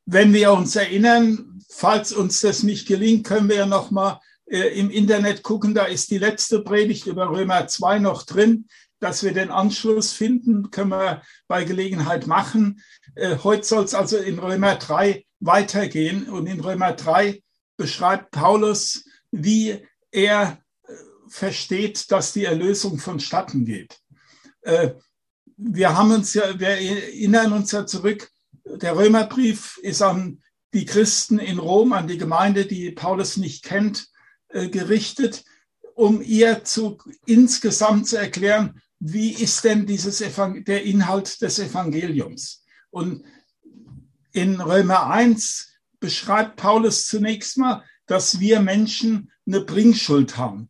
Wenn wir uns erinnern, falls uns das nicht gelingt, können wir ja noch mal im Internet gucken. Da ist die letzte Predigt über Römer 2 noch drin. Dass wir den Anschluss finden, können wir bei Gelegenheit machen. Heute soll es also in Römer 3 weitergehen. Und in Römer 3 beschreibt Paulus, wie er versteht, dass die Erlösung vonstatten geht. Wir erinnern uns ja zurück, der Römerbrief ist an die Christen in Rom, an die Gemeinde, die Paulus nicht kennt, gerichtet, um ihr insgesamt zu erklären, wie ist denn der Inhalt des Evangeliums. Und in Römer 1 beschreibt Paulus zunächst mal, dass wir Menschen eine Bringschuld haben,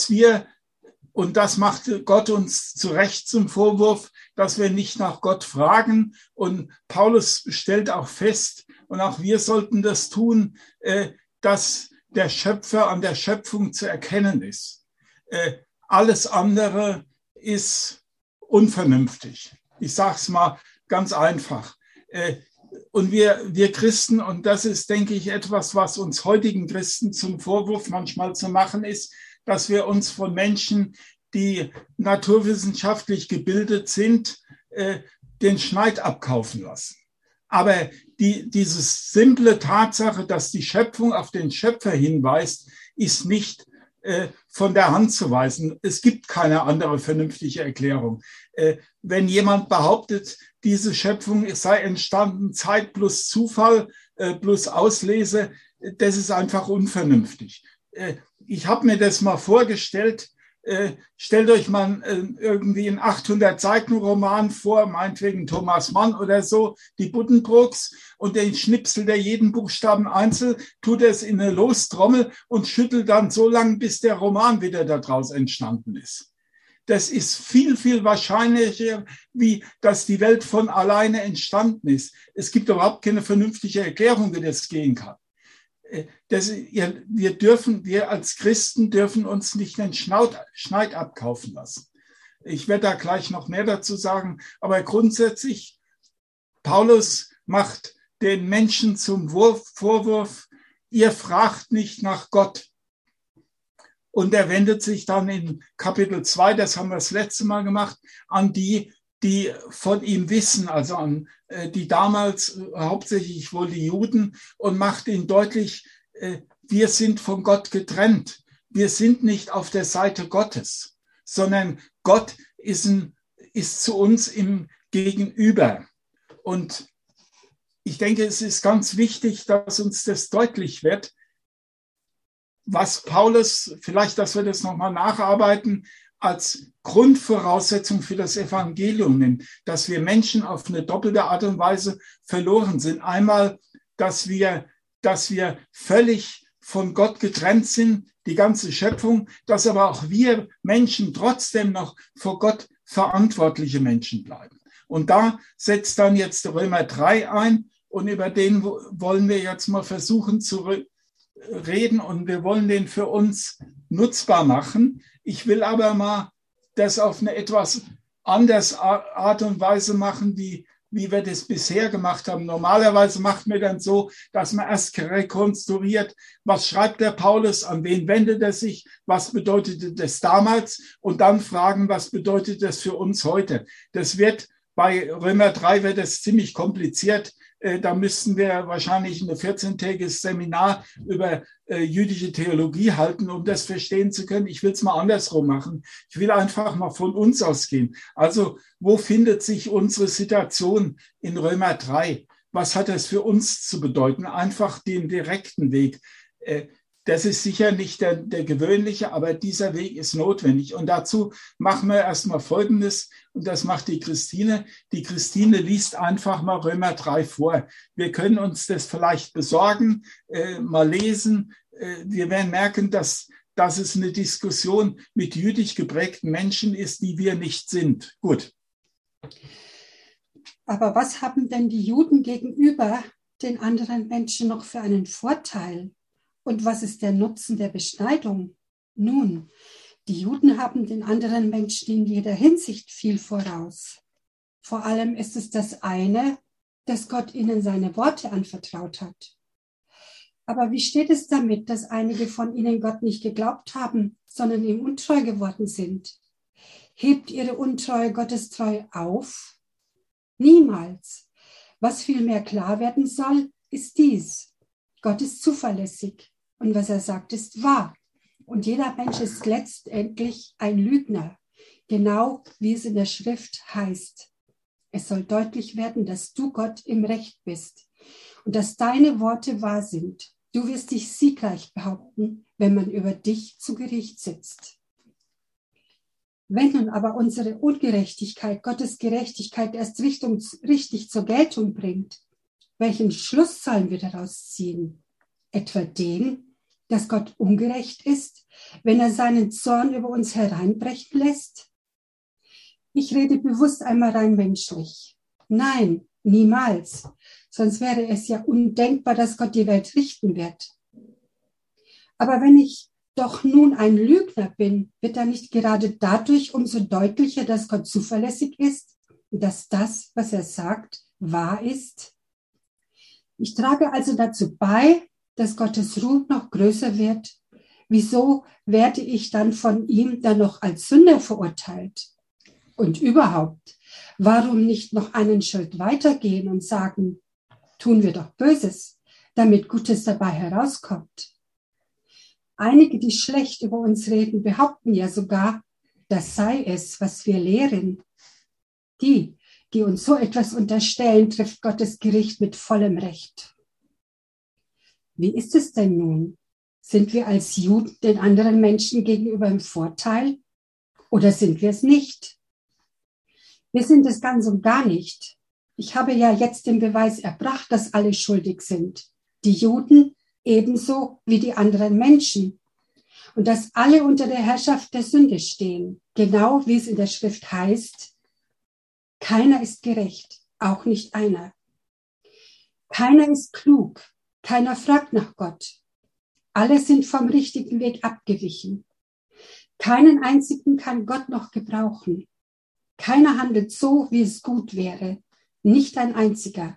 und das macht Gott uns zu Recht zum Vorwurf, dass wir nicht nach Gott fragen. Und Paulus stellt auch fest, und auch wir sollten das tun, dass der Schöpfer an der Schöpfung zu erkennen ist. Alles andere ist unvernünftig. Ich sage es mal ganz einfach. Und wir Christen, und das ist, denke ich, etwas, was uns heutigen Christen zum Vorwurf manchmal zu machen ist, dass wir uns von Menschen, die naturwissenschaftlich gebildet sind, den Schneid abkaufen lassen. Aber diese simple Tatsache, dass die Schöpfung auf den Schöpfer hinweist, ist nicht von der Hand zu weisen. Es gibt keine andere vernünftige Erklärung. Wenn jemand behauptet, diese Schöpfung sei entstanden, Zeit plus Zufall plus Auslese, das ist einfach unvernünftig. Ich habe mir das mal vorgestellt. Stellt euch mal irgendwie einen 800-Seiten-Roman vor, meinetwegen Thomas Mann oder so, die Buddenbrooks, und den schnipselt er jeden Buchstaben einzeln, tut es in eine Lostrommel und schüttelt dann so lange, bis der Roman wieder daraus entstanden ist. Das ist viel, viel wahrscheinlicher, wie dass die Welt von alleine entstanden ist. Es gibt überhaupt keine vernünftige Erklärung, wie das gehen kann. Wir als Christen dürfen uns nicht den Schneid abkaufen lassen. Ich werde da gleich noch mehr dazu sagen, aber grundsätzlich, Paulus macht den Menschen zum Vorwurf, ihr fragt nicht nach Gott. Und er wendet sich dann in Kapitel 2, das haben wir das letzte Mal gemacht, an die von ihm wissen, also an die damals hauptsächlich wohl die Juden, und macht ihnen deutlich, wir sind von Gott getrennt. Wir sind nicht auf der Seite Gottes, sondern Gott ist zu uns im Gegenüber. Und ich denke, es ist ganz wichtig, dass uns das deutlich wird, was Paulus, vielleicht, dass wir das nochmal nacharbeiten, als Grundvoraussetzung für das Evangelium nimmt, dass wir Menschen auf eine doppelte Art und Weise verloren sind. Einmal, dass wir völlig von Gott getrennt sind, die ganze Schöpfung, dass aber auch wir Menschen trotzdem noch vor Gott verantwortliche Menschen bleiben. Und da setzt dann jetzt Römer 3 ein, und über den wollen wir jetzt mal versuchen zu reden, und wir wollen den für uns nutzbar machen. Ich will aber mal das auf eine etwas andere Art und Weise machen, wie wir das bisher gemacht haben. Normalerweise macht man dann so, dass man erst rekonstruiert, was schreibt der Paulus, an wen wendet er sich, was bedeutete das damals, und dann fragen, was bedeutet das für uns heute. Das wird bei Römer 3 wird es ziemlich kompliziert. Da müssten wir wahrscheinlich ein 14-tägiges Seminar über jüdische Theologie halten, um das verstehen zu können. Ich will es mal andersrum machen. Ich will einfach mal von uns ausgehen. Also, wo findet sich unsere Situation in Römer 3? Was hat das für uns zu bedeuten? Einfach den direkten Weg. Das ist sicher nicht der gewöhnliche, aber dieser Weg ist notwendig. Und dazu machen wir erstmal Folgendes, und das macht die Christine. Die Christine liest einfach mal Römer 3 vor. Wir können uns das vielleicht besorgen, mal lesen. Wir werden merken, dass es eine Diskussion mit jüdisch geprägten Menschen ist, die wir nicht sind. Gut. Aber was haben denn die Juden gegenüber den anderen Menschen noch für einen Vorteil? Und was ist der Nutzen der Beschneidung? Nun, die Juden haben den anderen Menschen in jeder Hinsicht viel voraus. Vor allem ist es das eine, dass Gott ihnen seine Worte anvertraut hat. Aber wie steht es damit, dass einige von ihnen Gott nicht geglaubt haben, sondern ihm untreu geworden sind? Hebt ihre Untreue Gottes Treue auf? Niemals. Was vielmehr klar werden soll, ist dies: Gott ist zuverlässig und was er sagt, ist wahr. Und jeder Mensch ist letztendlich ein Lügner, genau wie es in der Schrift heißt. Es soll deutlich werden, dass du Gott im Recht bist und dass deine Worte wahr sind. Du wirst dich siegreich behaupten, wenn man über dich zu Gericht sitzt. Wenn nun aber unsere Ungerechtigkeit Gottes Gerechtigkeit erst richtig zur Geltung bringt, welchen Schluss sollen wir daraus ziehen? Etwa den, dass Gott ungerecht ist, wenn er seinen Zorn über uns hereinbrechen lässt? Ich rede bewusst einmal rein menschlich. Nein, niemals. Sonst wäre es ja undenkbar, dass Gott die Welt richten wird. Aber wenn ich doch nun ein Lügner bin, wird dann nicht gerade dadurch umso deutlicher, dass Gott zuverlässig ist und dass das, was er sagt, wahr ist? Ich trage also dazu bei, dass Gottes Ruhm noch größer wird. Wieso werde ich dann von ihm dann noch als Sünder verurteilt? Und überhaupt, warum nicht noch einen Schritt weitergehen und sagen, tun wir doch Böses, damit Gutes dabei herauskommt? Einige, die schlecht über uns reden, behaupten ja sogar, das sei es, was wir lehren. Die uns so etwas unterstellen, trifft Gottes Gericht mit vollem Recht. Wie ist es denn nun? Sind wir als Juden den anderen Menschen gegenüber im Vorteil? Oder sind wir es nicht? Wir sind es ganz und gar nicht. Ich habe ja jetzt den Beweis erbracht, dass alle schuldig sind. Die Juden ebenso wie die anderen Menschen. Und dass alle unter der Herrschaft der Sünde stehen. Genau wie es in der Schrift heißt, keiner ist gerecht, auch nicht einer. Keiner ist klug, keiner fragt nach Gott. Alle sind vom richtigen Weg abgewichen. Keinen einzigen kann Gott noch gebrauchen. Keiner handelt so, wie es gut wäre. Nicht ein einziger.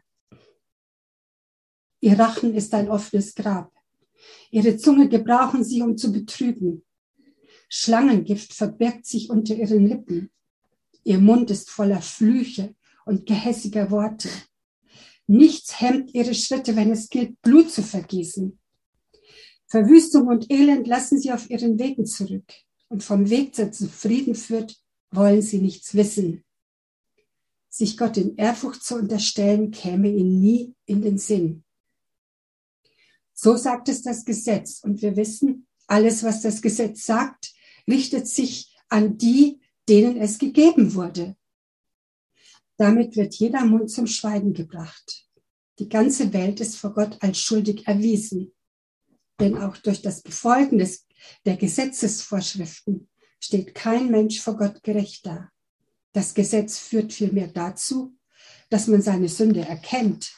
Ihr Rachen ist ein offenes Grab. Ihre Zunge gebrauchen sie, um zu betrügen. Schlangengift verbirgt sich unter ihren Lippen. Ihr Mund ist voller Flüche und gehässiger Worte. Nichts hemmt ihre Schritte, wenn es gilt, Blut zu vergießen. Verwüstung und Elend lassen sie auf ihren Wegen zurück. Und vom Weg, der zu Frieden führt, wollen sie nichts wissen. Sich Gott in Ehrfurcht zu unterstellen, käme ihnen nie in den Sinn. So sagt es das Gesetz. Und wir wissen, alles, was das Gesetz sagt, richtet sich an die, denen es gegeben wurde. Damit wird jeder Mund zum Schweigen gebracht. Die ganze Welt ist vor Gott als schuldig erwiesen. Denn auch durch das Befolgen der Gesetzesvorschriften steht kein Mensch vor Gott gerecht da. Das Gesetz führt vielmehr dazu, dass man seine Sünde erkennt.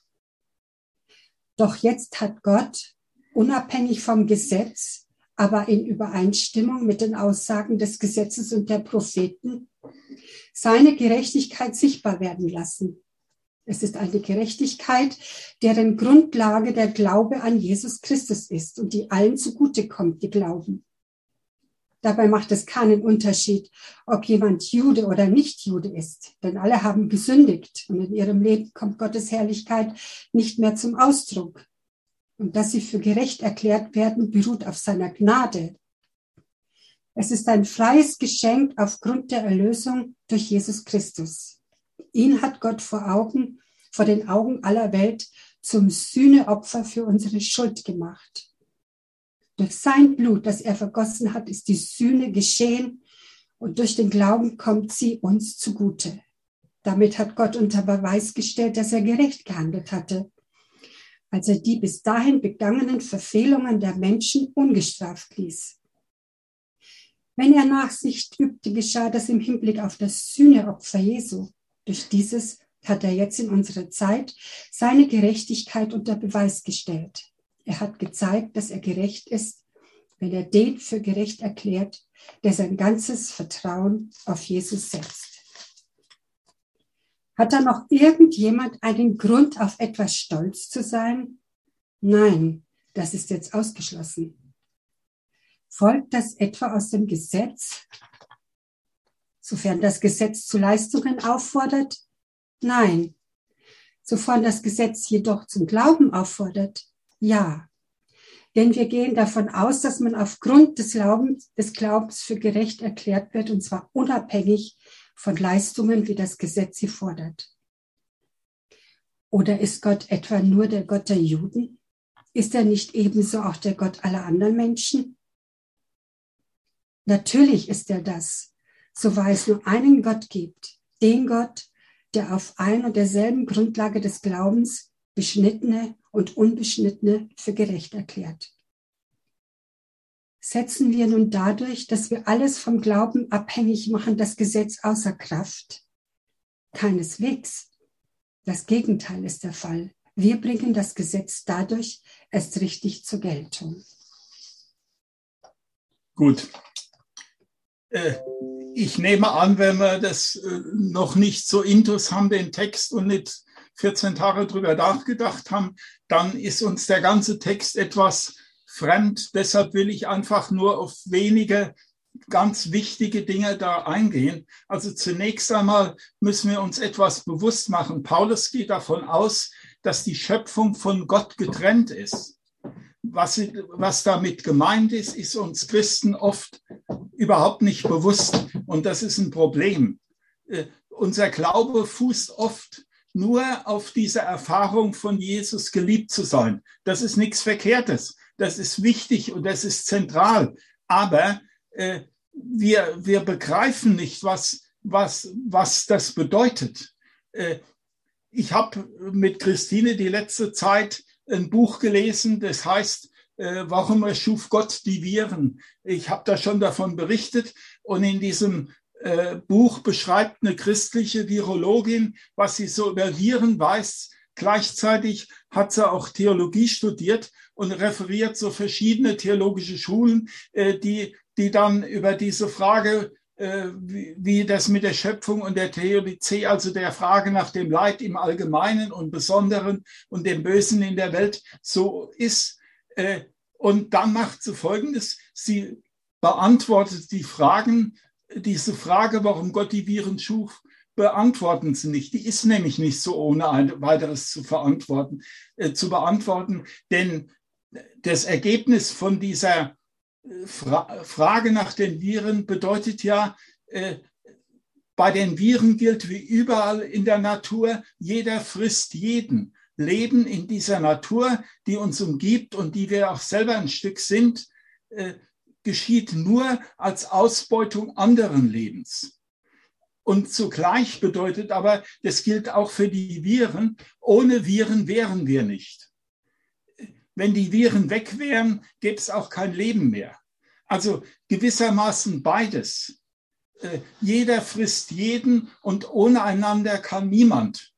Doch jetzt hat Gott, unabhängig vom Gesetz, aber in Übereinstimmung mit den Aussagen des Gesetzes und der Propheten, seine Gerechtigkeit sichtbar werden lassen. Es ist eine Gerechtigkeit, deren Grundlage der Glaube an Jesus Christus ist und die allen zugutekommt, die glauben. Dabei macht es keinen Unterschied, ob jemand Jude oder nicht Jude ist, denn alle haben gesündigt und in ihrem Leben kommt Gottes Herrlichkeit nicht mehr zum Ausdruck. Und dass sie für gerecht erklärt werden, beruht auf seiner Gnade. Es ist ein freies Geschenk aufgrund der Erlösung durch Jesus Christus. Ihn hat Gott vor den Augen aller Welt zum Sühneopfer für unsere Schuld gemacht. Durch sein Blut, das er vergossen hat, ist die Sühne geschehen und durch den Glauben kommt sie uns zugute. Damit hat Gott unter Beweis gestellt, dass er gerecht gehandelt hatte, als er die bis dahin begangenen Verfehlungen der Menschen ungestraft ließ. Wenn er Nachsicht übte, geschah das im Hinblick auf das Sühneopfer Jesu. Durch dieses hat er jetzt in unserer Zeit seine Gerechtigkeit unter Beweis gestellt. Er hat gezeigt, dass er gerecht ist, wenn er den für gerecht erklärt, der sein ganzes Vertrauen auf Jesus setzt. Hat da noch irgendjemand einen Grund, auf etwas stolz zu sein? Nein, das ist jetzt ausgeschlossen. Folgt das etwa aus dem Gesetz? Sofern das Gesetz zu Leistungen auffordert? Nein. Sofern das Gesetz jedoch zum Glauben auffordert? Ja. Denn wir gehen davon aus, dass man aufgrund des Glaubens für gerecht erklärt wird, und zwar unabhängig von Leistungen, wie das Gesetz sie fordert. Oder ist Gott etwa nur der Gott der Juden? Ist er nicht ebenso auch der Gott aller anderen Menschen? Natürlich ist er das, so wahr es nur einen Gott gibt, den Gott, der auf ein und derselben Grundlage des Glaubens Beschnittene und Unbeschnittene für gerecht erklärt. Setzen wir nun dadurch, dass wir alles vom Glauben abhängig machen, das Gesetz außer Kraft? Keineswegs. Das Gegenteil ist der Fall. Wir bringen das Gesetz dadurch erst richtig zur Geltung. Gut. Ich nehme an, wenn wir das noch nicht so intus haben, den Text, und nicht 14 Tage drüber nachgedacht haben, dann ist uns der ganze Text etwas fremd. Deshalb will ich einfach nur auf wenige ganz wichtige Dinge da eingehen. Also zunächst einmal müssen wir uns etwas bewusst machen. Paulus geht davon aus, dass die Schöpfung von Gott getrennt ist. Was damit gemeint ist, ist uns Christen oft überhaupt nicht bewusst. Und das ist ein Problem. Unser Glaube fußt oft nur auf dieser Erfahrung von Jesus geliebt zu sein. Das ist nichts Verkehrtes. Das ist wichtig und das ist zentral. Aber wir begreifen nicht, was das bedeutet. Ich habe mit Christine die letzte Zeit ein Buch gelesen, das heißt, warum erschuf Gott die Viren? Ich habe da schon davon berichtet, und in diesem Buch beschreibt eine christliche Virologin, was sie so über Viren weiß. Gleichzeitig hat sie auch Theologie studiert und referiert so verschiedene theologische Schulen, die dann über diese Frage, wie das mit der Schöpfung und der Theodizee, also der Frage nach dem Leid im Allgemeinen und Besonderen und dem Bösen in der Welt so ist. Und dann macht sie Folgendes: Sie beantwortet diese Frage, warum Gott die Viren schuf, beantworten sie nicht. Die ist nämlich nicht so ohne weiteres zu beantworten, denn das Ergebnis von dieser Frage nach den Viren bedeutet ja, bei den Viren gilt wie überall in der Natur, jeder frisst jeden. Leben in dieser Natur, die uns umgibt und die wir auch selber ein Stück sind, geschieht nur als Ausbeutung anderen Lebens. Und zugleich bedeutet aber, das gilt auch für die Viren, ohne Viren wären wir nicht. Wenn die Viren weg wären, gäbe es auch kein Leben mehr. Also gewissermaßen beides. Jeder frisst jeden und ohne einander kann niemand.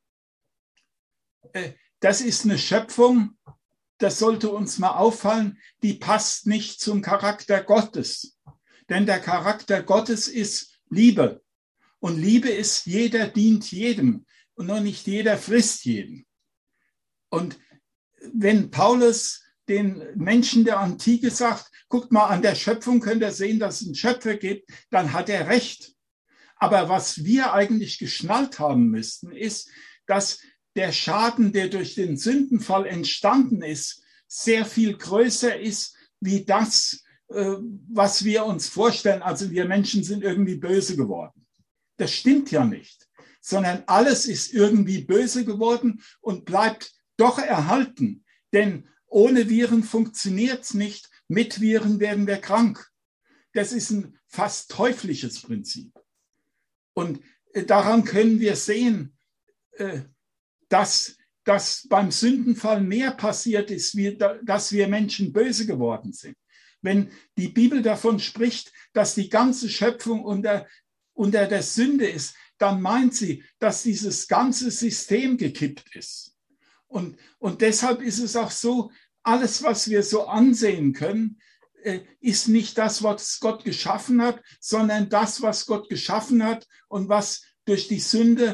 Das ist eine Schöpfung, das sollte uns mal auffallen, die passt nicht zum Charakter Gottes. Denn der Charakter Gottes ist Liebe. Und Liebe ist, jeder dient jedem und noch nicht jeder frisst jeden. Und wenn Paulus den Menschen der Antike sagt, guckt mal, an der Schöpfung könnt ihr sehen, dass es einen Schöpfer gibt, dann hat er recht. Aber was wir eigentlich geschnallt haben müssten, ist, dass der Schaden, der durch den Sündenfall entstanden ist, sehr viel größer ist, wie das, was wir uns vorstellen. Also wir Menschen sind irgendwie böse geworden. Das stimmt ja nicht, sondern alles ist irgendwie böse geworden und bleibt doch erhalten. Denn ohne Viren funktioniert es nicht. Mit Viren werden wir krank. Das ist ein fast teuflisches Prinzip. Und daran können wir sehen, dass beim Sündenfall mehr passiert ist, dass wir Menschen böse geworden sind. Wenn die Bibel davon spricht, dass die ganze Schöpfung unter der Sünde ist, dann meint sie, dass dieses ganze System gekippt ist. Und deshalb ist es auch so, alles, was wir so ansehen können, ist nicht das, was Gott geschaffen hat, sondern das, was Gott geschaffen hat und was durch die Sünde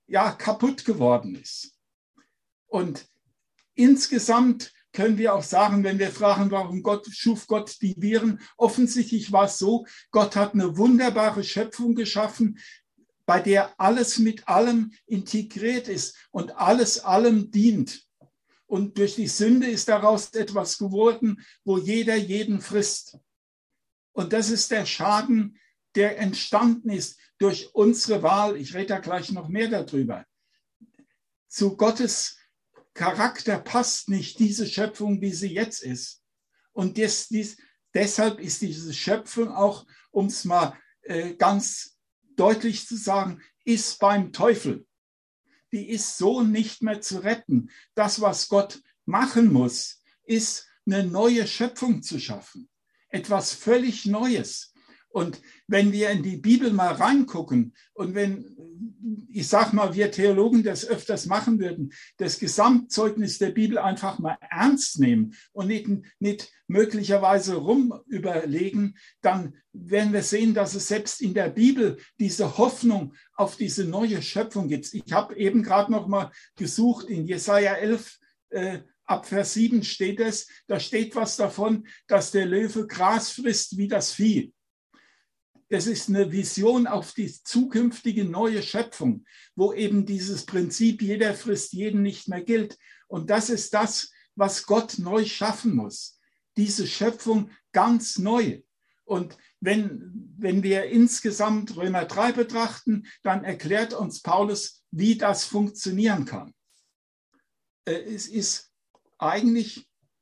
ja kaputt geworden ist. Und insgesamt können wir auch sagen, wenn wir fragen, warum schuf Gott die Viren, offensichtlich war es so, Gott hat eine wunderbare Schöpfung geschaffen, bei der alles mit allem integriert ist und alles allem dient. Und durch die Sünde ist daraus etwas geworden, wo jeder jeden frisst. Und das ist der Schaden, der entstanden ist durch unsere Wahl. Ich rede da gleich noch mehr darüber. Zu Gottes Charakter passt nicht diese Schöpfung, wie sie jetzt ist. Und deshalb ist diese Schöpfung auch, um es mal ganz deutlich zu sagen, ist beim Teufel. Die ist so nicht mehr zu retten. Das, was Gott machen muss, ist eine neue Schöpfung zu schaffen. Etwas völlig Neues. Und wenn wir in die Bibel mal reingucken und wenn, ich sag mal, wir Theologen das öfters machen würden, das Gesamtzeugnis der Bibel einfach mal ernst nehmen und nicht möglicherweise rumüberlegen, dann werden wir sehen, dass es selbst in der Bibel diese Hoffnung auf diese neue Schöpfung gibt. Ich habe eben gerade noch mal gesucht, in Jesaja 11, ab Vers 7 steht es, da steht was davon, dass der Löwe Gras frisst wie das Vieh. Das ist eine Vision auf die zukünftige neue Schöpfung, wo eben dieses Prinzip, jeder frisst jeden, nicht mehr gilt. Und das ist das, was Gott neu schaffen muss. Diese Schöpfung ganz neu. Und wenn wir insgesamt Römer 3 betrachten, dann erklärt uns Paulus, wie das funktionieren kann. Es ist eigentlich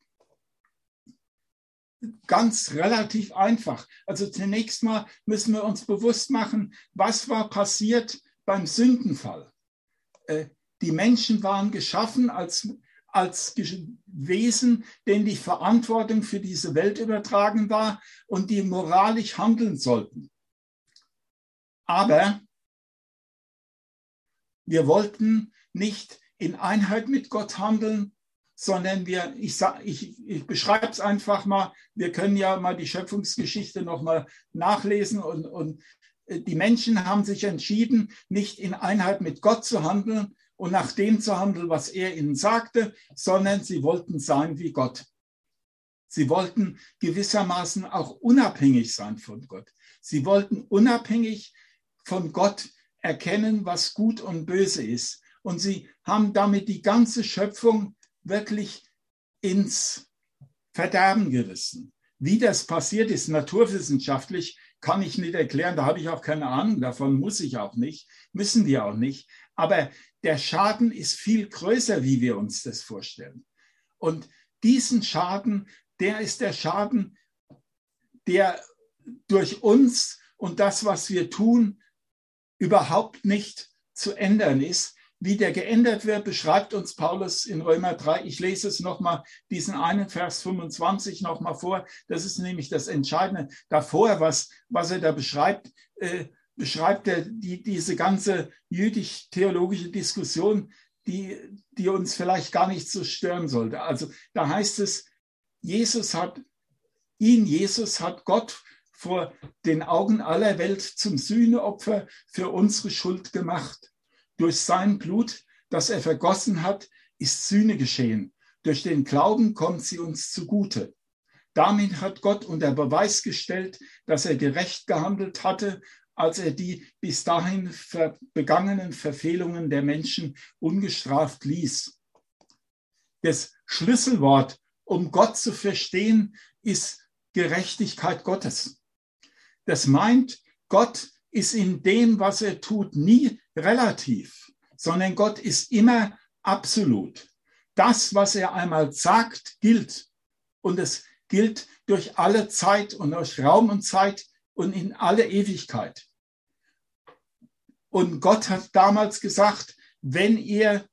ganz relativ einfach. Also zunächst mal müssen wir uns bewusst machen, was war passiert beim Sündenfall. Die Menschen waren geschaffen als Wesen, denen die Verantwortung für diese Welt übertragen war und die moralisch handeln sollten. Aber wir wollten nicht in Einheit mit Gott handeln, sondern ich beschreibe es einfach mal, wir können ja mal die Schöpfungsgeschichte nochmal nachlesen und die Menschen haben sich entschieden, nicht in Einheit mit Gott zu handeln und nach dem zu handeln, was er ihnen sagte, sondern sie wollten sein wie Gott. Sie wollten gewissermaßen auch unabhängig sein von Gott. Sie wollten unabhängig von Gott erkennen, was gut und böse ist. Und sie haben damit die ganze Schöpfung wirklich ins Verderben gerissen. Wie das passiert ist, naturwissenschaftlich, kann ich nicht erklären. Da habe ich auch keine Ahnung davon, muss ich auch nicht, müssen wir auch nicht. Aber der Schaden ist viel größer, wie wir uns das vorstellen. Und diesen Schaden, der ist der Schaden, der durch uns und das, was wir tun, überhaupt nicht zu ändern ist. Wie der geändert wird, beschreibt uns Paulus in Römer 3. Ich lese es nochmal, diesen einen Vers 25 nochmal vor. Das ist nämlich das Entscheidende. Davor, was er da beschreibt, beschreibt er diese ganze jüdisch-theologische Diskussion, die uns vielleicht gar nicht so stören sollte. Also da heißt es, Jesus hat Gott vor den Augen aller Welt zum Sühneopfer für unsere Schuld gemacht. Durch sein Blut, das er vergossen hat, ist Sühne geschehen. Durch den Glauben kommt sie uns zugute. Damit hat Gott unter Beweis gestellt, dass er gerecht gehandelt hatte, als er die bis dahin begangenen Verfehlungen der Menschen ungestraft ließ. Das Schlüsselwort, um Gott zu verstehen, ist Gerechtigkeit Gottes. Das meint, Gott ist in dem, was er tut, nie relativ, sondern Gott ist immer absolut. Das, was er einmal sagt, gilt. Und es gilt durch alle Zeit und durch Raum und Zeit und in alle Ewigkeit. Und Gott hat damals gesagt, wenn ihr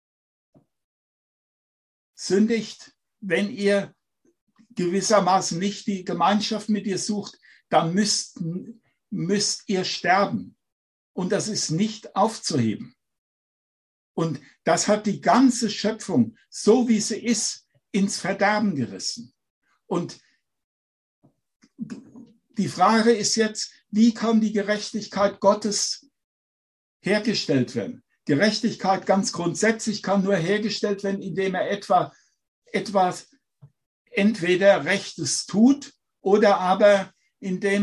sündigt, wenn ihr gewissermaßen nicht die Gemeinschaft mit ihr sucht, dann müsst ihr sterben. Und das ist nicht aufzuheben. Und das hat die ganze Schöpfung, so wie sie ist, ins Verderben gerissen. Und die Frage ist jetzt, wie kann die Gerechtigkeit Gottes hergestellt werden? Gerechtigkeit ganz grundsätzlich kann nur hergestellt werden, indem er etwas entweder Rechtes tut oder aber indem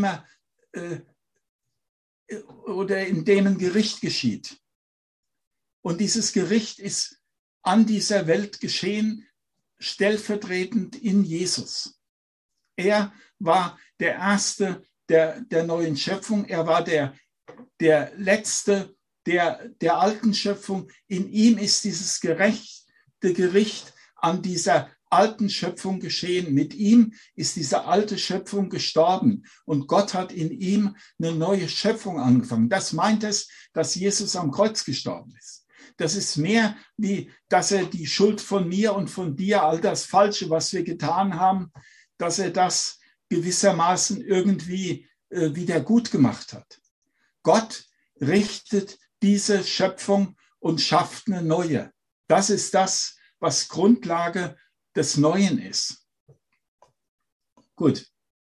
ein Gericht geschieht. Und dieses Gericht ist an dieser Welt geschehen, stellvertretend in Jesus. Er war der Erste der neuen Schöpfung. Er war der Letzte der alten Schöpfung. In ihm ist dieses gerechte Gericht an dieser alten Schöpfung geschehen. Mit ihm ist diese alte Schöpfung gestorben und Gott hat in ihm eine neue Schöpfung angefangen. Das meint es, dass Jesus am Kreuz gestorben ist. Das ist mehr wie, dass er die Schuld von mir und von dir, all das Falsche, was wir getan haben, dass er das gewissermaßen irgendwie wieder gut gemacht hat. Gott richtet diese Schöpfung und schafft eine neue. Das ist das, was Grundlage des Neuen ist. Gut.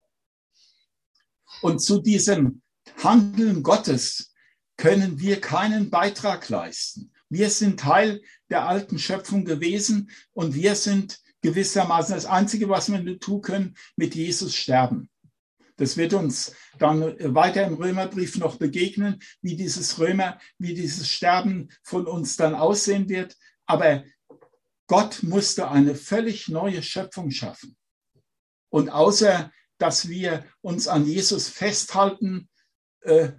Und zu diesem Handeln Gottes können wir keinen Beitrag leisten. Wir sind Teil der alten Schöpfung gewesen und wir sind gewissermaßen das Einzige, was wir tun können, mit Jesus sterben. Das wird uns dann weiter im Römerbrief noch begegnen, wie dieses Sterben von uns dann aussehen wird. Aber Gott musste eine völlig neue Schöpfung schaffen. Und außer, dass wir uns an Jesus festhalten, können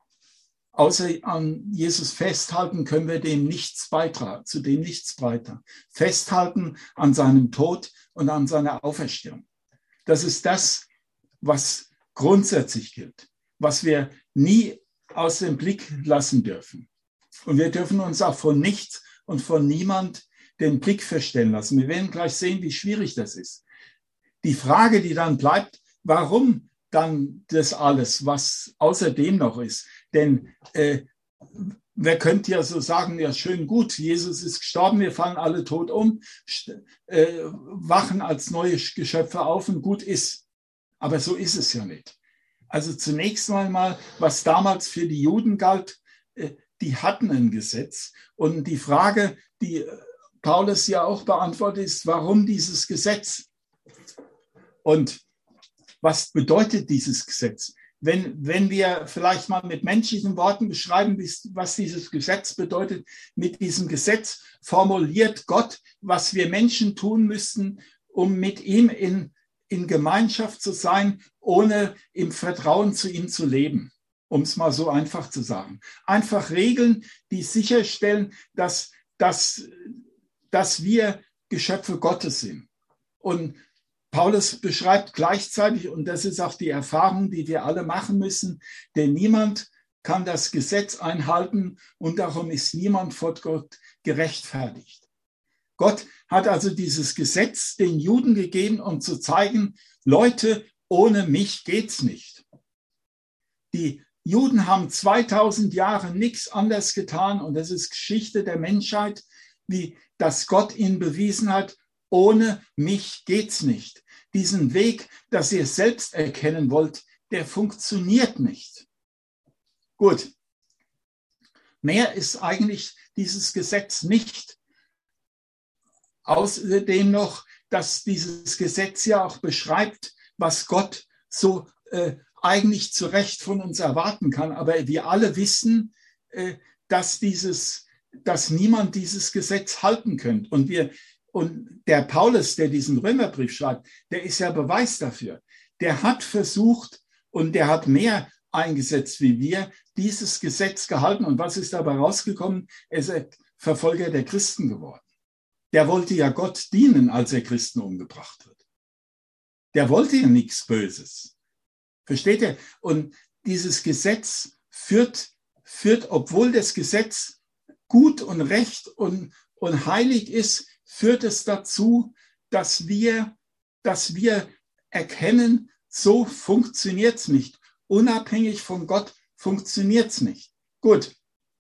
wir zu dem nichts beitragen. Festhalten an seinem Tod und an seiner Auferstehung. Das ist das, was grundsätzlich gilt, was wir nie aus dem Blick lassen dürfen. Und wir dürfen uns auch von nichts und von niemand den Blick verstellen lassen. Wir werden gleich sehen, wie schwierig das ist. Die Frage, die dann bleibt, warum dann das alles, was außerdem noch ist? Denn wer könnte ja so sagen, ja schön gut, Jesus ist gestorben, wir fallen alle tot um, wachen als neue Geschöpfe auf und gut ist. Aber so ist es ja nicht. Also zunächst mal, was damals für die Juden galt, die hatten ein Gesetz. Und die Frage, die Paulus ja auch beantwortet, ist, warum dieses Gesetz? Und was bedeutet dieses Gesetz? Wenn wir vielleicht mal mit menschlichen Worten beschreiben, was dieses Gesetz bedeutet, mit diesem Gesetz formuliert Gott, was wir Menschen tun müssten, um mit ihm in Gemeinschaft zu sein, ohne im Vertrauen zu ihm zu leben, um es mal so einfach zu sagen. Einfach Regeln, die sicherstellen, dass wir Geschöpfe Gottes sind. Und Paulus beschreibt gleichzeitig, und das ist auch die Erfahrung, die wir alle machen müssen, denn niemand kann das Gesetz einhalten und darum ist niemand vor Gott gerechtfertigt. Gott hat also dieses Gesetz den Juden gegeben, um zu zeigen, Leute, ohne mich geht's nicht. Die Juden haben 2000 Jahre nichts anderes getan und das ist Geschichte der Menschheit, wie dass Gott ihnen bewiesen hat, ohne mich geht's nicht. Diesen Weg, dass ihr selbst erkennen wollt, der funktioniert nicht. Gut. Mehr ist eigentlich dieses Gesetz nicht. Außerdem noch, dass dieses Gesetz ja auch beschreibt, was Gott so eigentlich zu Recht von uns erwarten kann. Aber wir alle wissen, dass niemand dieses Gesetz halten könnte. Und der Paulus, der diesen Römerbrief schreibt, der ist ja Beweis dafür. Der hat versucht und der hat mehr eingesetzt wie wir, dieses Gesetz gehalten. Und was ist dabei rausgekommen? Er ist Verfolger der Christen geworden. Der wollte ja Gott dienen, als er Christen umgebracht hat. Der wollte ja nichts Böses. Versteht ihr? Und dieses Gesetz führt, obwohl das Gesetz gut und recht und heilig ist, führt es dazu, dass wir erkennen, so funktioniert es nicht. Unabhängig von Gott funktioniert es nicht. Gut.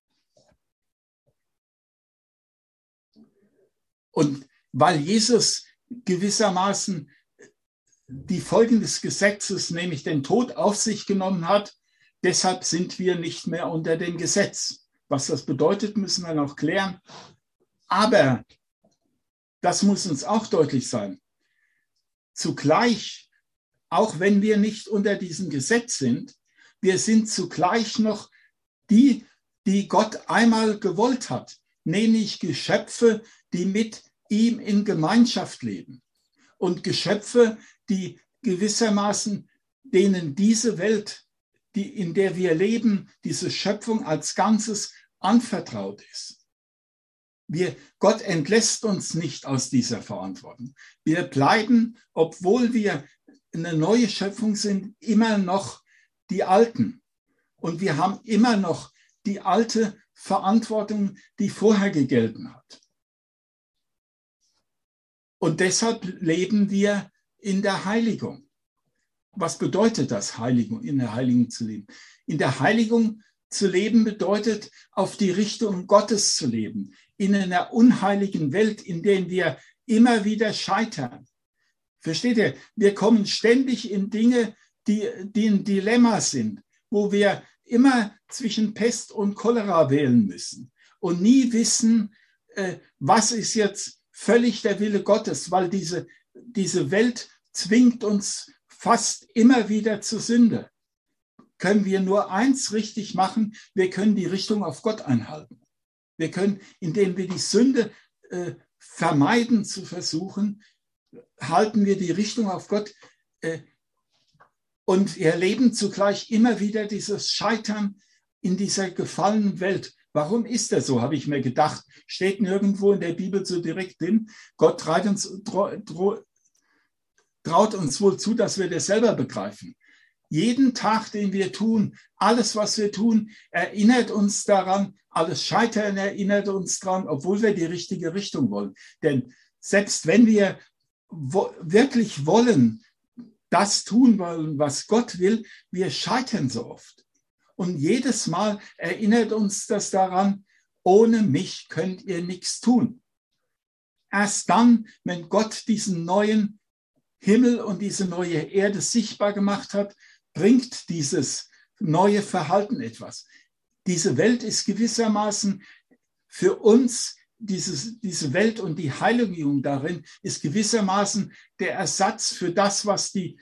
Und weil Jesus gewissermaßen die Folgen des Gesetzes, nämlich den Tod, auf sich genommen hat, deshalb sind wir nicht mehr unter dem Gesetz. Was das bedeutet, müssen wir noch klären. Aber das muss uns auch deutlich sein. Zugleich, auch wenn wir nicht unter diesem Gesetz sind, wir sind zugleich noch die Gott einmal gewollt hat, nämlich Geschöpfe, die mit ihm in Gemeinschaft leben und Geschöpfe, die gewissermaßen denen diese Welt, in der wir leben, diese Schöpfung als Ganzes anvertraut ist. Gott entlässt uns nicht aus dieser Verantwortung. Wir bleiben, obwohl wir eine neue Schöpfung sind, immer noch die Alten. Und wir haben immer noch die alte Verantwortung, die vorher gegelten hat. Und deshalb leben wir in der Heiligung. Was bedeutet das, in der Heiligung zu leben? In der Heiligung zu leben bedeutet, auf die Richtung Gottes zu leben, in einer unheiligen Welt, in der wir immer wieder scheitern. Versteht ihr? Wir kommen ständig in Dinge, die ein Dilemma sind, wo wir immer zwischen Pest und Cholera wählen müssen und nie wissen, was ist jetzt völlig der Wille Gottes, weil diese Welt zwingt uns fast immer wieder zur Sünde. Können wir nur eins richtig machen, wir können die Richtung auf Gott einhalten. Wir können, indem wir die Sünde vermeiden zu versuchen, halten wir die Richtung auf Gott und wir erleben zugleich immer wieder dieses Scheitern in dieser gefallenen Welt. Warum ist das so, habe ich mir gedacht. Steht nirgendwo in der Bibel so direkt drin. Gott traut uns wohl zu, dass wir das selber begreifen. Jeden Tag, den wir tun, alles, was wir tun, erinnert uns daran, alles Scheitern erinnert uns daran, obwohl wir die richtige Richtung wollen. Denn selbst wenn wir wirklich wollen, das tun wollen, was Gott will, wir scheitern so oft. Und jedes Mal erinnert uns das daran, ohne mich könnt ihr nichts tun. Erst dann, wenn Gott diesen neuen Himmel und diese neue Erde sichtbar gemacht hat, bringt dieses neue Verhalten etwas. Diese Welt ist gewissermaßen für uns, diese Welt und die Heiligung darin ist gewissermaßen der Ersatz für das, was die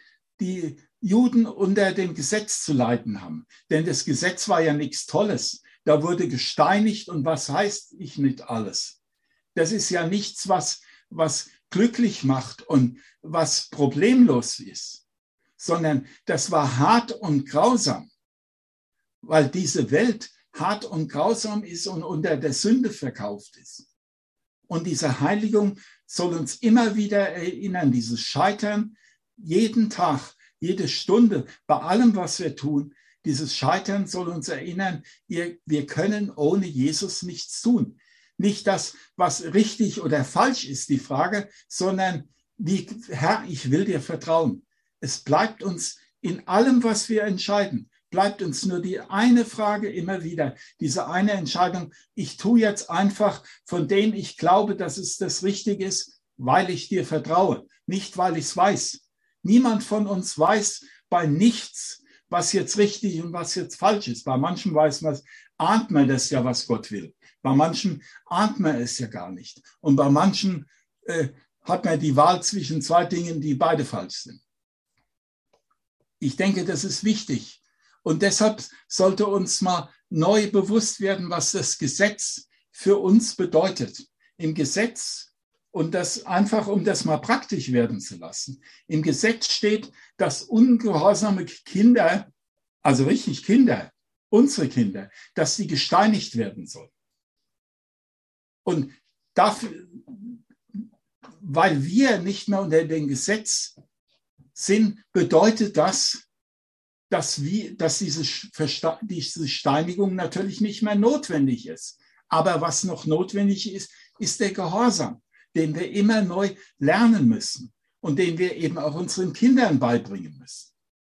Juden unter dem Gesetz zu leiden haben. Denn das Gesetz war ja nichts Tolles. Da wurde gesteinigt und was heißt ich nicht alles? Das ist ja nichts, was glücklich macht und was problemlos ist, sondern das war hart und grausam, weil diese Welt hart und grausam ist und unter der Sünde verkauft ist. Und diese Heiligung soll uns immer wieder erinnern, dieses Scheitern, jeden Tag, jede Stunde, bei allem, was wir tun, dieses Scheitern soll uns erinnern, wir können ohne Jesus nichts tun. Nicht das, was richtig oder falsch ist, die Frage, sondern Herr, ich will dir vertrauen. Es bleibt uns in allem, was wir entscheiden, bleibt uns nur die eine Frage immer wieder, diese eine Entscheidung. Ich tue jetzt einfach, von dem ich glaube, dass es das Richtige ist, weil ich dir vertraue, nicht weil ich es weiß. Niemand von uns weiß bei nichts, was jetzt richtig und was jetzt falsch ist. Bei manchen ahnt man das ja, was Gott will. Bei manchen ahnt man es ja gar nicht. Und bei manchen hat man die Wahl zwischen zwei Dingen, die beide falsch sind. Ich denke, das ist wichtig. Und deshalb sollte uns mal neu bewusst werden, was das Gesetz für uns bedeutet. Im Gesetz, und das einfach, um das mal praktisch werden zu lassen, im Gesetz steht, dass ungehorsame Kinder, also richtig Kinder, unsere Kinder, dass sie gesteinigt werden sollen. Und dafür, weil wir nicht mehr unter dem Gesetz sind, bedeutet das, dass diese Steinigung natürlich nicht mehr notwendig ist. Aber was noch notwendig ist, ist der Gehorsam, den wir immer neu lernen müssen und den wir eben auch unseren Kindern beibringen müssen.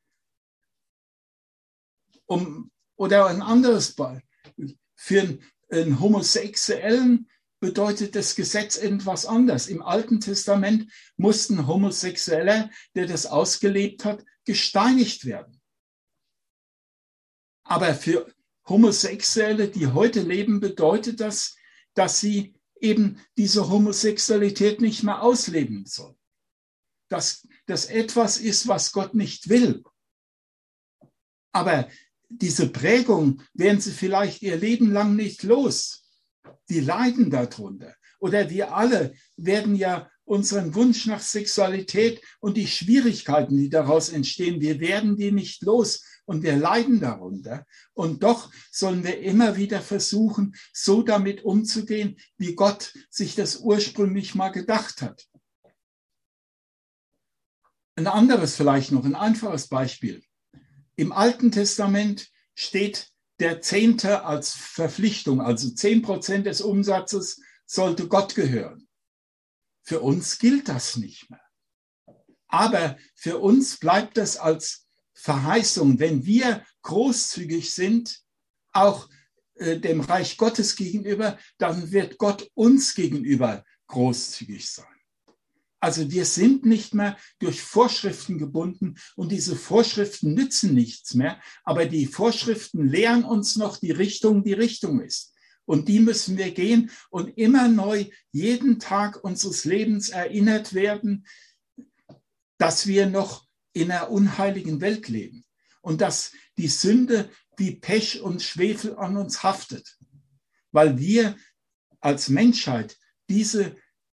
Oder ein anderes Beispiel. Für einen Homosexuellen bedeutet das Gesetz etwas anders. Im Alten Testament musste ein Homosexueller, der das ausgelebt hat, gesteinigt werden. Aber für Homosexuelle, die heute leben, bedeutet das, dass sie eben diese Homosexualität nicht mehr ausleben sollen. Dass das etwas ist, was Gott nicht will. Aber diese Prägung werden sie vielleicht ihr Leben lang nicht los. Die leiden darunter. Oder wir alle werden ja unseren Wunsch nach Sexualität und die Schwierigkeiten, die daraus entstehen, wir werden die nicht los und wir leiden darunter. Und doch sollen wir immer wieder versuchen, so damit umzugehen, wie Gott sich das ursprünglich mal gedacht hat. Ein anderes vielleicht noch, ein einfaches Beispiel. Im Alten Testament steht der Zehnte als Verpflichtung, also 10% des Umsatzes sollte Gott gehören. Für uns gilt das nicht mehr. Aber für uns bleibt das als Verheißung, wenn wir großzügig sind, auch dem Reich Gottes gegenüber, dann wird Gott uns gegenüber großzügig sein. Also wir sind nicht mehr durch Vorschriften gebunden und diese Vorschriften nützen nichts mehr, aber die Vorschriften lehren uns noch die Richtung ist. Und die müssen wir gehen und immer neu jeden Tag unseres Lebens erinnert werden, dass wir noch in einer unheiligen Welt leben und dass die Sünde wie Pech und Schwefel an uns haftet, weil wir als Menschheit diese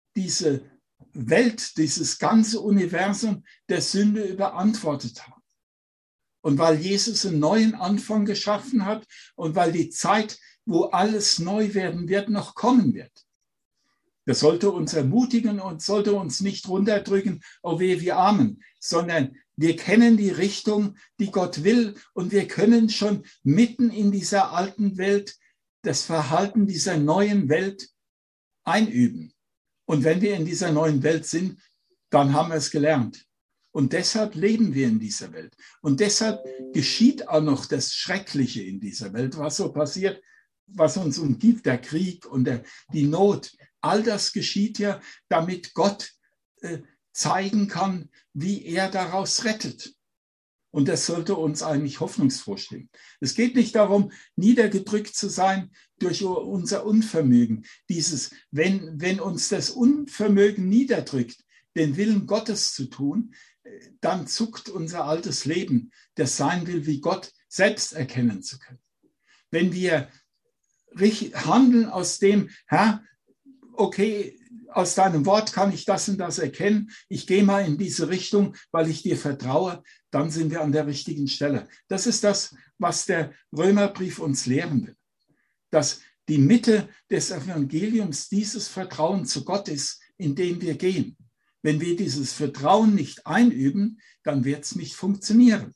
Welt, dieses ganze Universum der Sünde überantwortet haben. Und weil Jesus einen neuen Anfang geschaffen hat und weil die Zeit, wo alles neu werden wird, noch kommen wird. Das sollte uns ermutigen und sollte uns nicht runterdrücken, oh weh, wir Armen, sondern wir kennen die Richtung, die Gott will und wir können schon mitten in dieser alten Welt das Verhalten dieser neuen Welt einüben. Und wenn wir in dieser neuen Welt sind, dann haben wir es gelernt. Und deshalb leben wir in dieser Welt. Und deshalb geschieht auch noch das Schreckliche in dieser Welt, was so passiert, was uns umgibt, der Krieg und die Not. All das geschieht ja, damit Gott zeigen kann, wie er daraus rettet. Und das sollte uns eigentlich hoffnungsfroh stimmen. Es geht nicht darum, niedergedrückt zu sein durch unser Unvermögen. Wenn uns das Unvermögen niederdrückt, den Willen Gottes zu tun, dann zuckt unser altes Leben, das sein will, wie Gott selbst erkennen zu können. Wenn wir handeln aus dem, Herr, okay, aus deinem Wort kann ich das und das erkennen, ich gehe mal in diese Richtung, weil ich dir vertraue, dann sind wir an der richtigen Stelle. Das ist das, was der Römerbrief uns lehren will. Dass die Mitte des Evangeliums dieses Vertrauen zu Gott ist, in dem wir gehen. Wenn wir dieses Vertrauen nicht einüben, dann wird es nicht funktionieren.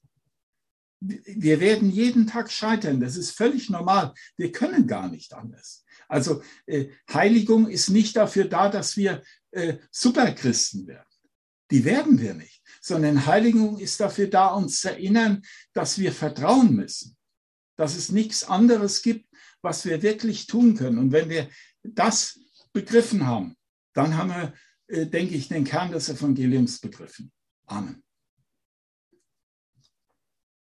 Wir werden jeden Tag scheitern, das ist völlig normal. Wir können gar nicht anders. Also Heiligung ist nicht dafür da, dass wir Superchristen werden. Die werden wir nicht. Sondern Heiligung ist dafür da, uns zu erinnern, dass wir vertrauen müssen. Dass es nichts anderes gibt, was wir wirklich tun können. Und wenn wir das begriffen haben, dann haben wir, denke ich, den Kern des Evangeliums begriffen. Amen.